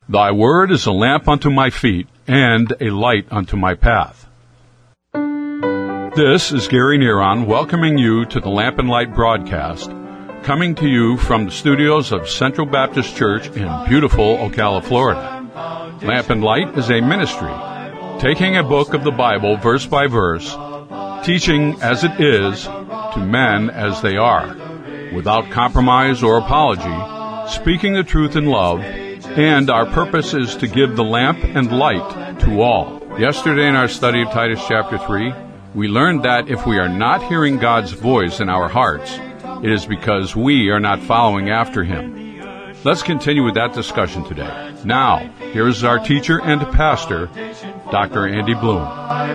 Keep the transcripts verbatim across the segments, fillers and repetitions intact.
Thy word is a lamp unto my feet, and a light unto my path. This is Gary Neron welcoming you to the Lamp and Light broadcast, coming to you from the studios of Central Baptist Church in beautiful Ocala, Florida. Lamp and Light is a ministry, taking a book of the Bible verse by verse, teaching as it is to men as they are, without compromise or apology, speaking the truth in love, and our purpose is to give the lamp and light to all. Yesterday in our study of Titus chapter three, we learned that if we are not hearing God's voice in our hearts, it is because we are not following after Him. Let's continue with that discussion today. Now, here is our teacher and pastor, Doctor Andy Bloom.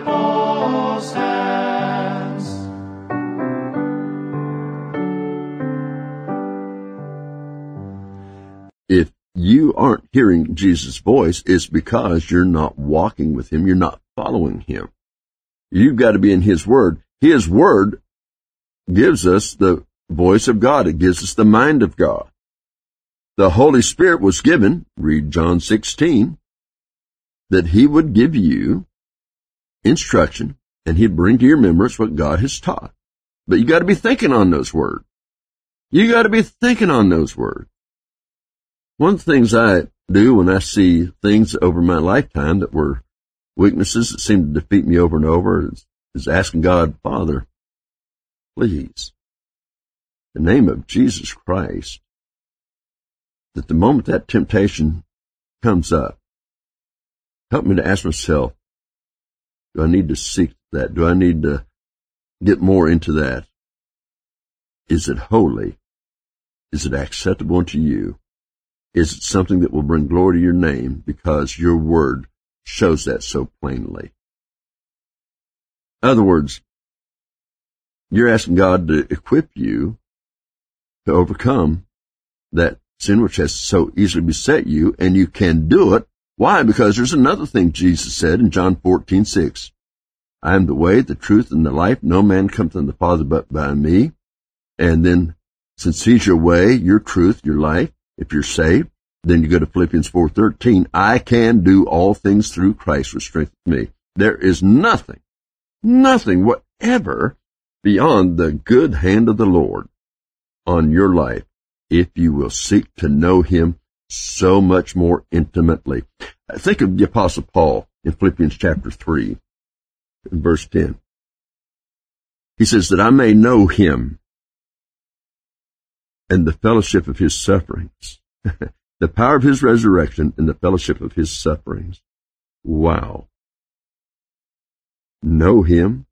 If you aren't hearing Jesus' voice, it's because you're not walking with Him. You're not following Him. You've got to be in His Word. His Word gives us the voice of God. It gives us the mind of God. The Holy Spirit was given, read John sixteen, that He would give you instruction and He'd bring to your remembrance what God has taught. But you got to be thinking on those words. You got to be thinking on those words. One of the things I do when I see things over my lifetime that were weaknesses that seem to defeat me over and over is, is asking God, Father, please, in the name of Jesus Christ, that the moment that temptation comes up, help me to ask myself, do I need to seek that? Do I need to get more into that? Is it holy? Is it acceptable unto you? Is it something that will bring glory to your name because your word shows that so plainly? In other words, you're asking God to equip you to overcome that sin which has so easily beset you, and you can do it. Why? Because there's another thing Jesus said in John fourteen six. I am the way, the truth, and the life. No man comes unto the Father but by me. And then, since He's your way, your truth, your life, if you're saved, then you go to Philippians four thirteen. I can do all things through Christ which strengthens me. There is nothing, nothing whatever beyond the good hand of the Lord on your life if you will seek to know Him so much more intimately. Think of the Apostle Paul in Philippians chapter three, verse ten. He says that I may know Him and the fellowship of His sufferings, the power of His resurrection and the fellowship of His sufferings. Wow. Know Him,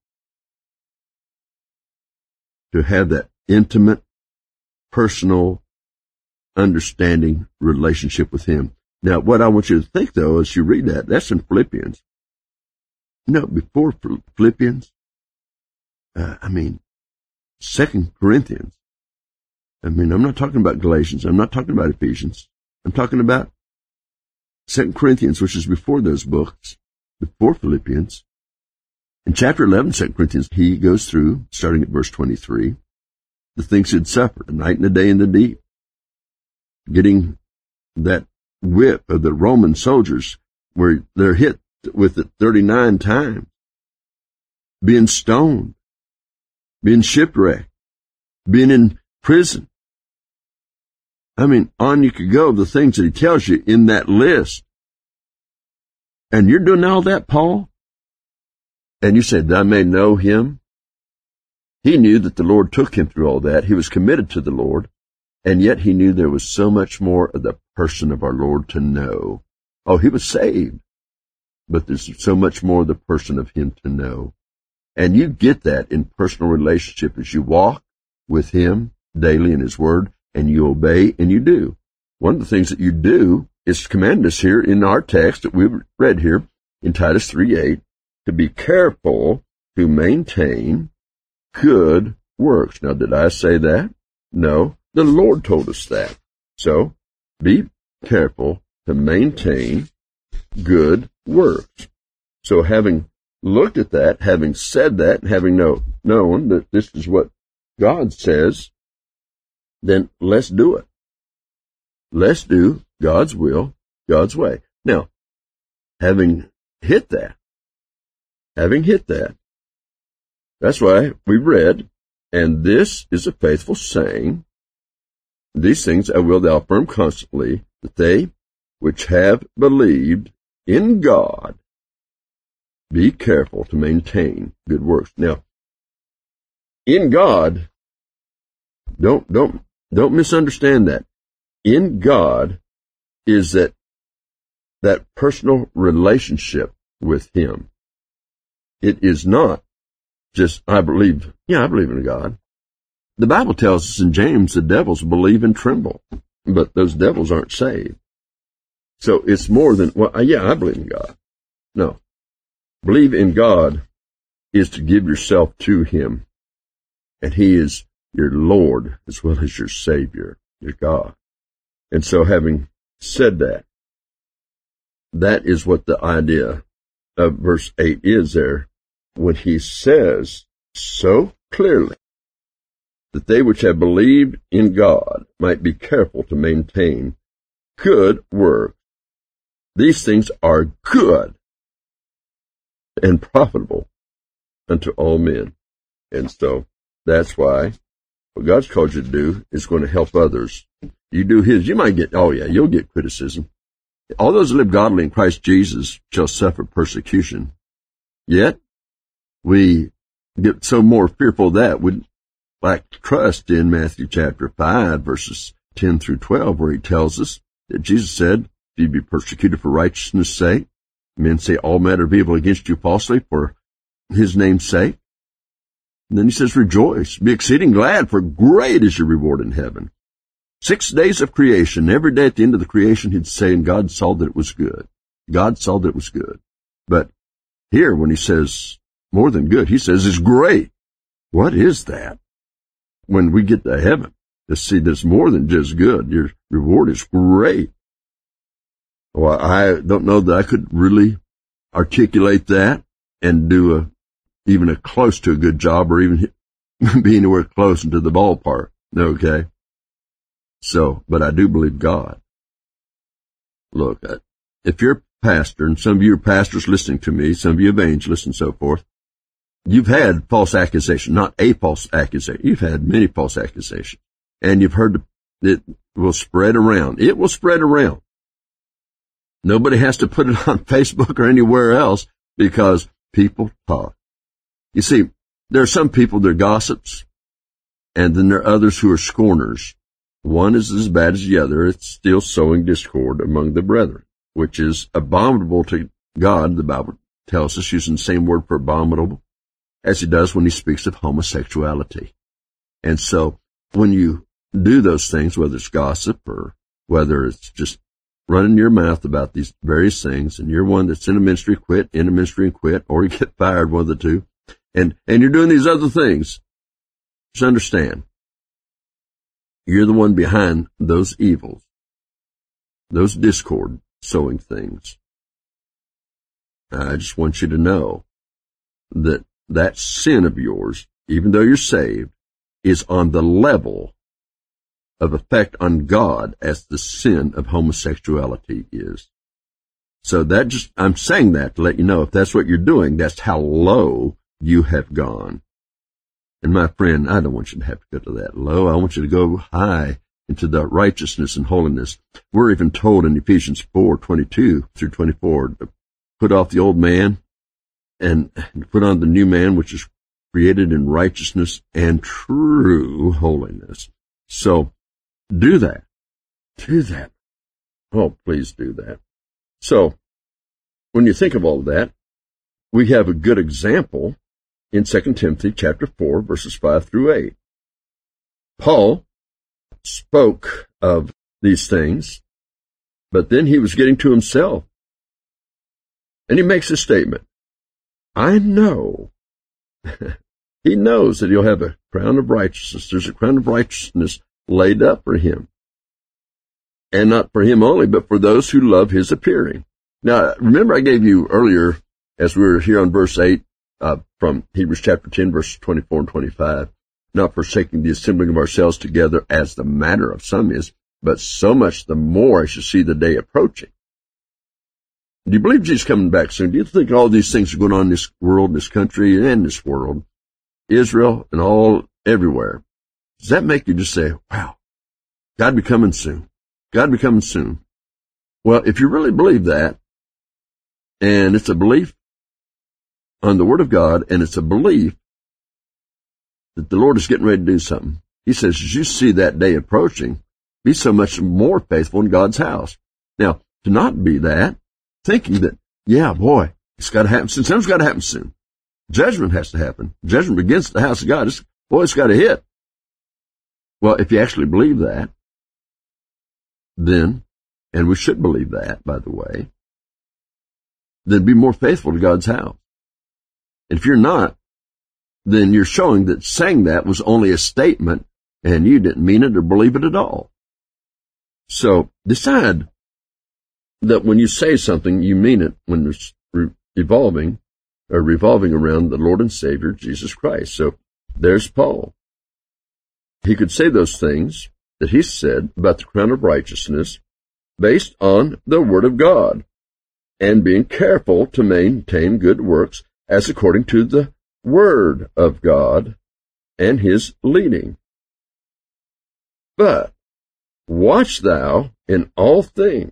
to have that intimate, personal, understanding relationship with Him. Now, what I want you to think, though, as you read that, that's in Philippians. No, before Philippians, uh, I mean, Second Corinthians. I mean, I'm not talking about Galatians. I'm not talking about Ephesians. I'm talking about Second Corinthians, which is before those books, before Philippians. In chapter eleven, Second Corinthians, he goes through, starting at verse twenty-three, the things he'd suffered, a night and a day in the deep, getting that whip of the Roman soldiers where they're hit with it thirty-nine times, being stoned, being shipwrecked, being in prison. I mean, on you could go, the things that he tells you in that list. And you're doing all that, Paul? And you said, I may know Him. He knew that the Lord took him through all that. He was committed to the Lord. And yet he knew there was so much more of the person of our Lord to know. Oh, he was saved. But there's so much more of the person of Him to know. And you get that in personal relationship as you walk with Him daily in His Word, and you obey, and you do. One of the things that you do is command us here in our text that we've read here in Titus three eight, to be careful to maintain good works. Now, did I say that? No, the Lord told us that. So, be careful to maintain good works. So, having looked at that, having said that, and having know, known that this is what God says, then let's do it. Let's do God's will God's way. Now, having hit that, having hit that, that's why we read, and this is a faithful saying, these things I will thou affirm constantly, that they which have believed in God be careful to maintain good works. Now, in God, don't, don't, don't misunderstand that. In God is that, that personal relationship with Him. It is not just, I believe, yeah, I believe in God. The Bible tells us in James the devils believe and tremble, but those devils aren't saved. So it's more than, well, yeah, I believe in God. No. Believe in God is to give yourself to Him, and He is your Lord as well as your Savior, your God. And so having said that, that is what the idea of verse eight is there, when he says so clearly that they which have believed in God might be careful to maintain good work. These things are good and profitable unto all men. And so that's why what God's called you to do is going to help others. You do His, you might get, oh yeah, you'll get criticism. All those that live godly in Christ Jesus shall suffer persecution. Yet, we get so more fearful of that, we lack trust in Matthew chapter five, verses ten through twelve, where He tells us that Jesus said, if you be persecuted for righteousness' sake, men say all manner of evil against you falsely for His name's sake. And then He says, rejoice, be exceeding glad, for great is your reward in heaven. Six days of creation, every day at the end of the creation, He'd say, and God saw that it was good. God saw that it was good. But here, when He says more than good, He says it's great. What is that? When we get to heaven, to see that it's more than just good. Your reward is great. Well, I don't know that I could really articulate that and do a, even a close to a good job, or even be anywhere close into the ballpark. Okay? So, but I do believe God. Look, if you're a pastor, and some of you are pastors listening to me, some of you evangelists and so forth, you've had false accusation, not a false accusation. You've had many false accusations. And you've heard it will spread around. It will spread around. Nobody has to put it on Facebook or anywhere else because people talk. You see, there are some people that are gossips, and then there are others who are scorners. One is as bad as the other. It's still sowing discord among the brethren, which is abominable to God. The Bible tells us, using the same word for abominable as He does when He speaks of homosexuality. And so when you do those things, whether it's gossip or whether it's just running your mouth about these various things, and you're one that's in a ministry, quit, in a ministry and quit, or you get fired, one of the two, and, and you're doing these other things, just understand, you're the one behind those evils, those discord sowing things. I just want you to know that that sin of yours, even though you're saved, is on the level of effect on God as the sin of homosexuality is. So that just, I'm saying that to let you know, if that's what you're doing, that's how low you have gone. And my friend, I don't want you to have to go to that low. I want you to go high into the righteousness and holiness. We're even told in Ephesians four, twenty-two through twenty-four, to put off the old man and put on the new man, which is created in righteousness and true holiness. So do that. Do that. Oh, please do that. So when you think of all of that, we have a good example in Second Timothy chapter four, verses five through eight. Paul spoke of these things, but then he was getting to himself. And he makes a statement. I know. He knows that he'll have a crown of righteousness. There's a crown of righteousness laid up for him. And not for him only, but for those who love his appearing. Now, remember I gave you earlier, as we were here on verse eight, uh, from Hebrews chapter ten, verses twenty-four and twenty-five, not forsaking the assembling of ourselves together as the manner of some is, but so much the more as you see the day approaching. Do you believe Jesus is coming back soon? Do you think all these things are going on in this world, this country, and this world, Israel and all, everywhere? Does that make you just say, wow, God be coming soon. God be coming soon. Well, if you really believe that, and it's a belief on the Word of God, and it's a belief that the Lord is getting ready to do something, He says, as you see that day approaching, be so much more faithful in God's house. Now, to not be that, thinking that, yeah, boy, it's got to happen soon. Something's got to happen soon. Judgment has to happen. Judgment begins at the house of God. It's, boy, it's got to hit. Well, if you actually believe that, then, and we should believe that, by the way, then be more faithful to God's house. And if you're not, then you're showing that saying that was only a statement and you didn't mean it or believe it at all. So decide that when you say something, you mean it when it's re- evolving or revolving around the Lord and Savior, Jesus Christ. So there's Paul. He could say those things that he said about the crown of righteousness based on the Word of God and being careful to maintain good works as according to the Word of God and His leading. But watch thou in all things.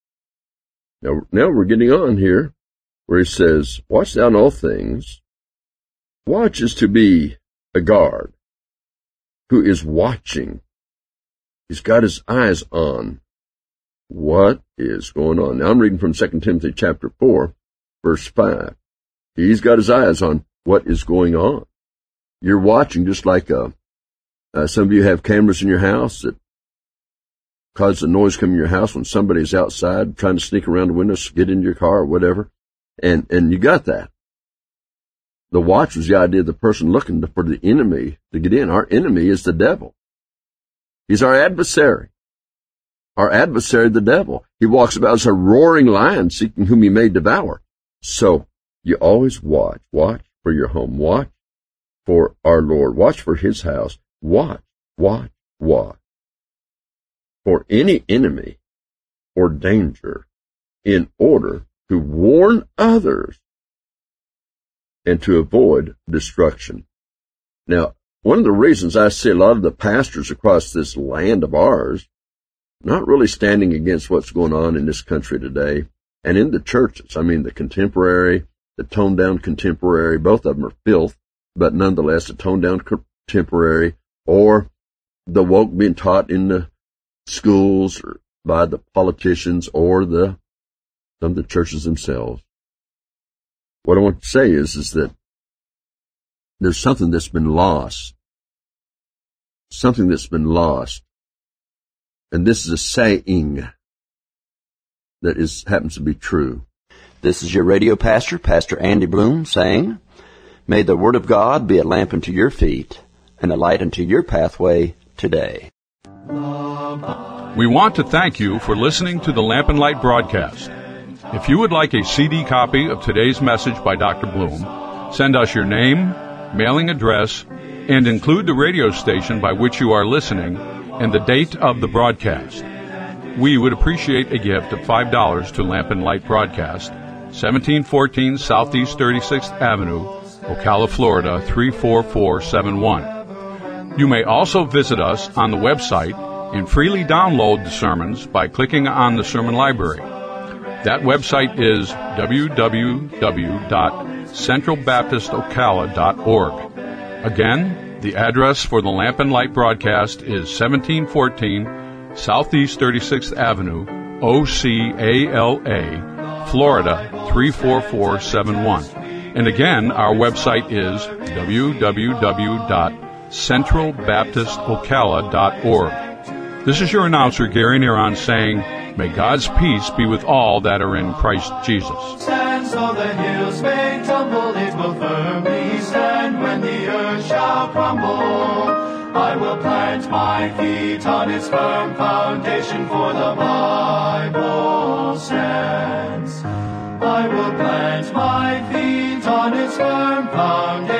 Now, now we're getting on here where he says, watch thou in all things. Watch is to be a guard who is watching. He's got his eyes on what is going on. Now I'm reading from Second Timothy chapter four, verse five. He's got his eyes on what is going on. You're watching just like uh, uh, some of you have cameras in your house that cause the noise coming in your house when somebody's outside trying to sneak around the windows, get into your car or whatever. And, and you got that. The watch was the idea of the person looking for the enemy to get in. Our enemy is the devil. He's our adversary. Our adversary, the devil. He walks about as a roaring lion seeking whom he may devour. So you always watch. Watch for your home. Watch for our Lord. Watch for His house. Watch, watch, watch for any enemy or danger in order to warn others and to avoid destruction. Now, one of the reasons I see a lot of the pastors across this land of ours not really standing against what's going on in this country today and in the churches, I mean the contemporary, the toned-down contemporary, both of them are filth, but nonetheless the toned-down contemporary, or the woke being taught in the schools or by the politicians or the some of the churches themselves. What I want to say is, is that there's something that's been lost. Something that's been lost. And this is a saying that is happens to be true. This is your radio pastor, Pastor Andy Bloom, saying, may the Word of God be a lamp unto your feet and a light unto your pathway today. We want to thank you for listening to the Lamp and Light broadcast. If you would like a C D copy of today's message by Doctor Bloom, send us your name, mailing address, and include the radio station by which you are listening and the date of the broadcast. We would appreciate a gift of five dollars to Lamp and Light Broadcast, seventeen fourteen Southeast thirty-sixth Avenue, Ocala, Florida, three four four seven one. You may also visit us on the website and freely download the sermons by clicking on the sermon library. That website is w w w dot central baptist ocala dot org. Again, the address for the Lamp and Light broadcast is seventeen fourteen Southeast thirty-sixth Avenue, O C A L A, Florida, three four four seven one. And again, our website is w w w dot central baptist ocala dot org. This is your announcer, Gary Neron, saying, may God's peace be with all that are in Christ Jesus. Stands though the hills may tumble, it will firmly stand when the earth shall crumble. I will plant my feet on its firm foundation, for the Bible stands. I will plant my feet on its firm foundation.